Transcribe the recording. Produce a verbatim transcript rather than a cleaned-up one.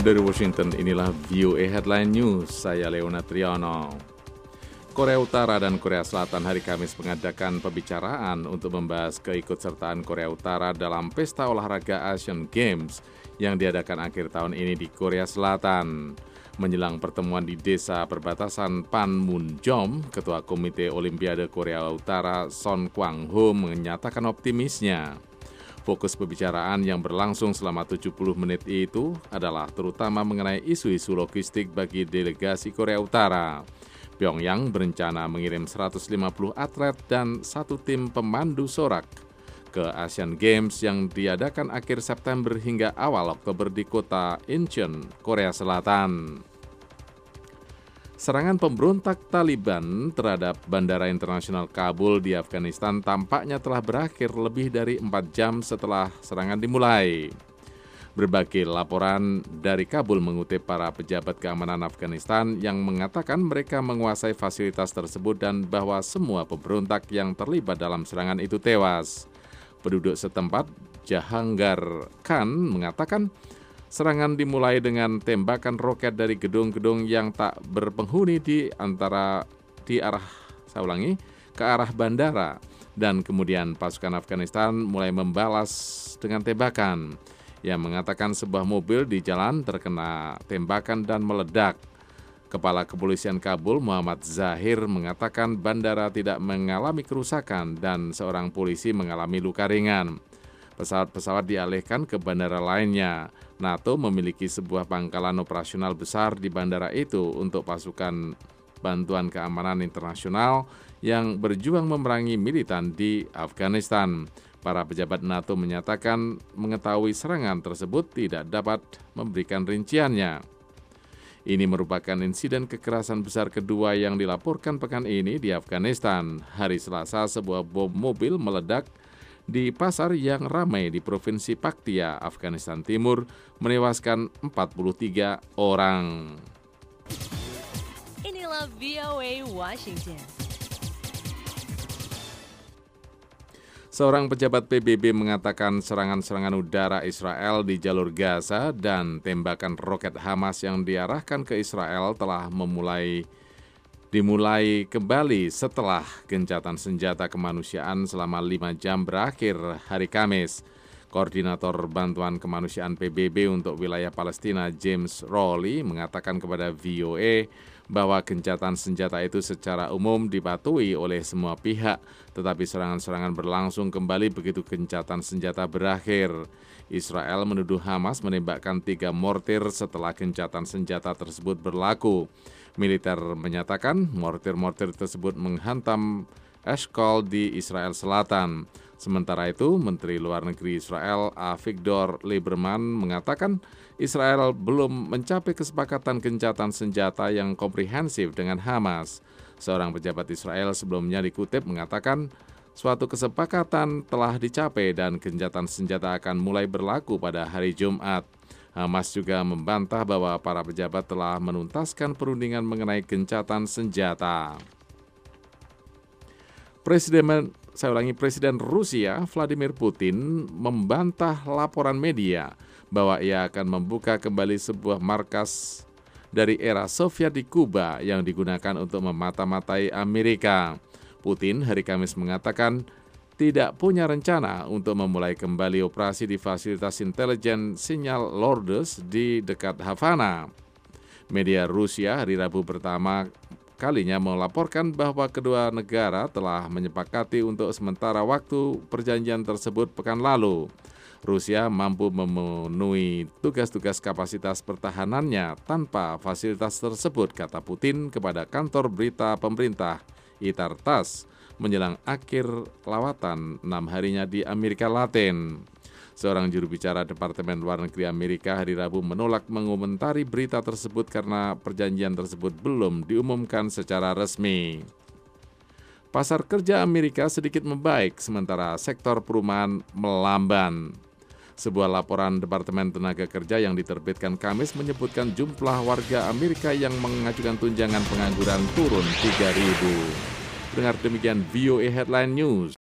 Dari Washington, inilah V O A Headline News, saya Leona Triano. Korea Utara dan Korea Selatan hari Kamis mengadakan pembicaraan untuk membahas keikutsertaan Korea Utara dalam pesta olahraga Asian Games yang diadakan akhir tahun ini di Korea Selatan. Menjelang pertemuan di desa perbatasan Panmunjom, Ketua Komite Olimpiade Korea Utara Son Kwang-ho menyatakan optimisnya. Fokus pembicaraan yang berlangsung selama tujuh puluh menit itu adalah terutama mengenai isu-isu logistik bagi delegasi Korea Utara. Pyongyang berencana mengirim seratus lima puluh atlet dan satu tim pemandu sorak ke Asian Games yang diadakan akhir September hingga awal Oktober di kota Incheon, Korea Selatan. Serangan pemberontak Taliban terhadap Bandara Internasional Kabul di Afghanistan tampaknya telah berakhir lebih dari empat jam setelah serangan dimulai. Berbagai laporan dari Kabul mengutip para pejabat keamanan Afghanistan yang mengatakan mereka menguasai fasilitas tersebut dan bahwa semua pemberontak yang terlibat dalam serangan itu tewas. Penduduk setempat, Jahangir Khan, mengatakan serangan dimulai dengan tembakan roket dari gedung-gedung yang tak berpenghuni di antara di arah, saya ulangi, ke arah bandara, dan kemudian pasukan Afghanistan mulai membalas dengan tembakan. Yang mengatakan sebuah mobil di jalan terkena tembakan dan meledak. Kepala Kepolisian Kabul Muhammad Zahir mengatakan bandara tidak mengalami kerusakan dan seorang polisi mengalami luka ringan. Pesawat-pesawat dialihkan ke bandara lainnya. NATO memiliki sebuah pangkalan operasional besar di bandara itu untuk pasukan bantuan keamanan internasional yang berjuang memerangi militan di Afghanistan. Para pejabat NATO menyatakan mengetahui serangan tersebut tidak dapat memberikan rinciannya. Ini merupakan insiden kekerasan besar kedua yang dilaporkan pekan ini di Afghanistan. Hari Selasa, sebuah bom mobil meledak di pasar yang ramai di Provinsi Paktia, Afghanistan Timur, menewaskan empat puluh tiga orang. Inilah V O A Washington. Seorang pejabat P B B mengatakan serangan-serangan udara Israel di jalur Gaza dan tembakan roket Hamas yang diarahkan ke Israel telah memulai dimulai kembali setelah gencatan senjata kemanusiaan selama lima jam berakhir hari Kamis. Koordinator Bantuan Kemanusiaan P B B untuk wilayah Palestina James Rowley mengatakan kepada V O A bahwa gencatan senjata itu secara umum dipatuhi oleh semua pihak, tetapi serangan-serangan berlangsung kembali begitu gencatan senjata berakhir. Israel menuduh Hamas menembakkan tiga mortir setelah gencatan senjata tersebut berlaku. Militer menyatakan mortir-mortir tersebut menghantam Eshkol di Israel Selatan. Sementara itu, Menteri Luar Negeri Israel Avigdor Lieberman mengatakan Israel belum mencapai kesepakatan gencatan senjata yang komprehensif dengan Hamas. Seorang pejabat Israel sebelumnya dikutip mengatakan suatu kesepakatan telah dicapai dan gencatan senjata akan mulai berlaku pada hari Jumat. Hamas juga membantah bahwa para pejabat telah menuntaskan perundingan mengenai gencatan senjata. Presiden, saya ulangi, Presiden Rusia Vladimir Putin membantah laporan media bahwa ia akan membuka kembali sebuah markas dari era Soviet di Kuba yang digunakan untuk memata-matai Amerika. Putin hari Kamis mengatakan tidak punya rencana untuk memulai kembali operasi di fasilitas intelijen sinyal Lourdes di dekat Havana. Media Rusia hari Rabu pertama kalinya melaporkan bahwa kedua negara telah menyepakati untuk sementara waktu perjanjian tersebut pekan lalu. Rusia mampu memenuhi tugas-tugas kapasitas pertahanannya tanpa fasilitas tersebut, kata Putin kepada kantor berita pemerintah I T A R T A S menjelang akhir lawatan enam harinya di Amerika Latin. Seorang juru bicara Departemen Luar Negeri Amerika hari Rabu menolak mengomentari berita tersebut karena perjanjian tersebut belum diumumkan secara resmi. Pasar kerja Amerika sedikit membaik sementara sektor perumahan melamban. Sebuah laporan Departemen Tenaga Kerja yang diterbitkan Kamis menyebutkan jumlah warga Amerika yang mengajukan tunjangan pengangguran turun tiga ribu. Dengar demikian V O A Headline News.